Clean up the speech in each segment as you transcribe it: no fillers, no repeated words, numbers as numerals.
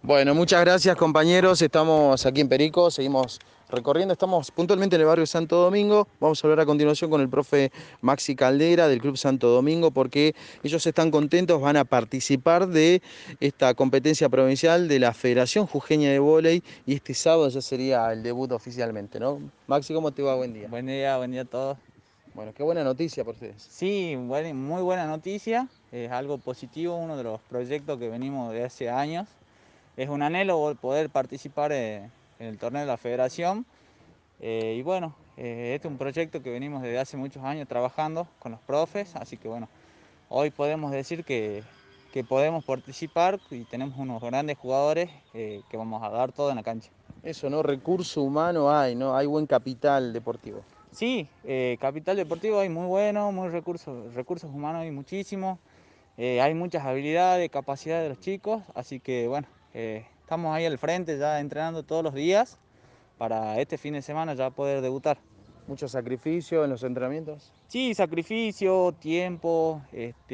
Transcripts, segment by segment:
Bueno, muchas gracias compañeros, estamos aquí en Perico, seguimos recorriendo, estamos puntualmente en el barrio Santo Domingo. Vamos a hablar a continuación con el profe Maxi Caldera del Club Santo Domingo porque ellos están contentos, van a participar de esta competencia provincial de la Federación Jujeña de Vóley y este sábado ya sería el debut oficialmente, ¿no? Maxi, ¿cómo te va? Buen día. Buen día a todos. Bueno, qué buena noticia por ustedes. Sí, muy buena noticia, es algo positivo, uno de los proyectos que venimos de hace años. Es un anhelo poder participar en el torneo de la federación. Y bueno, este es un proyecto que venimos desde hace muchos años trabajando con los profes, así que bueno, hoy podemos decir que podemos participar y tenemos unos grandes jugadores que vamos a dar todo en la cancha. Eso, ¿no? Recurso humano hay, ¿no? Hay buen capital deportivo. Sí, Capital Deportivo hay muy bueno, muy recursos humanos hay muchísimos, hay muchas habilidades, capacidades de los chicos, así que bueno, estamos ahí al frente ya entrenando todos los días para este fin de semana ya poder debutar. Mucho sacrificio en los entrenamientos. Sí, sacrificio, tiempo,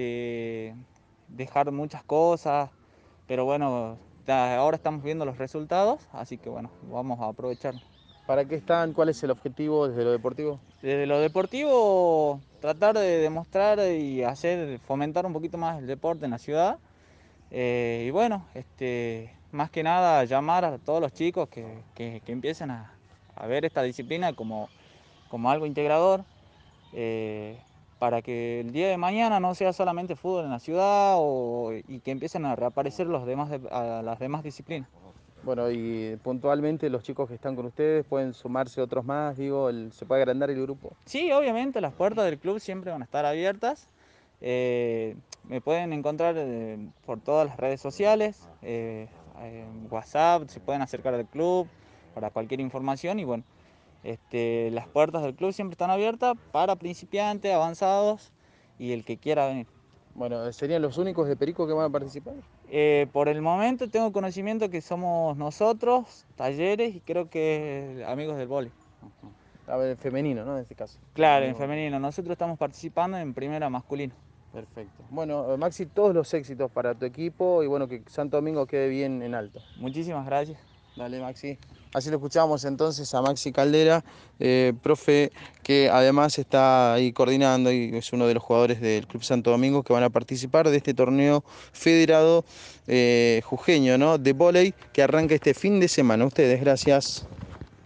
dejar muchas cosas, pero bueno, ahora estamos viendo los resultados, así que bueno, vamos a aprovecharlo. ¿Para qué están? ¿Cuál es el objetivo desde lo deportivo? Desde lo deportivo, tratar de demostrar y fomentar un poquito más el deporte en la ciudad. Y bueno, más que nada llamar a todos los chicos que empiecen a ver esta disciplina como algo integrador, eh, para que el día de mañana no sea solamente fútbol en la ciudad y que empiecen a reaparecer a las demás disciplinas. Bueno, y puntualmente los chicos que están con ustedes pueden sumarse otros más, digo, se puede agrandar el grupo. Sí, obviamente las puertas del club siempre van a estar abiertas. Me pueden encontrar por todas las redes sociales, en WhatsApp, se pueden acercar al club para cualquier información y bueno, las puertas del club siempre están abiertas para principiantes, avanzados y el que quiera venir. Bueno, ¿serían los únicos de Perico que van a participar? Por el momento tengo conocimiento que somos nosotros, Talleres y creo que Amigos del Vóley. A ver, femenino, ¿no? En este caso. Claro, en femenino. Nosotros estamos participando en primera masculino. Perfecto. Bueno, Maxi, todos los éxitos para tu equipo y bueno, que Santo Domingo quede bien en alto. Muchísimas gracias. Dale, Maxi. Así lo escuchamos entonces a Maxi Caldera, profe que además está ahí coordinando y es uno de los jugadores del Club Santo Domingo que van a participar de este torneo federado jujeño, ¿no? De vóley que arranca este fin de semana. Ustedes, gracias.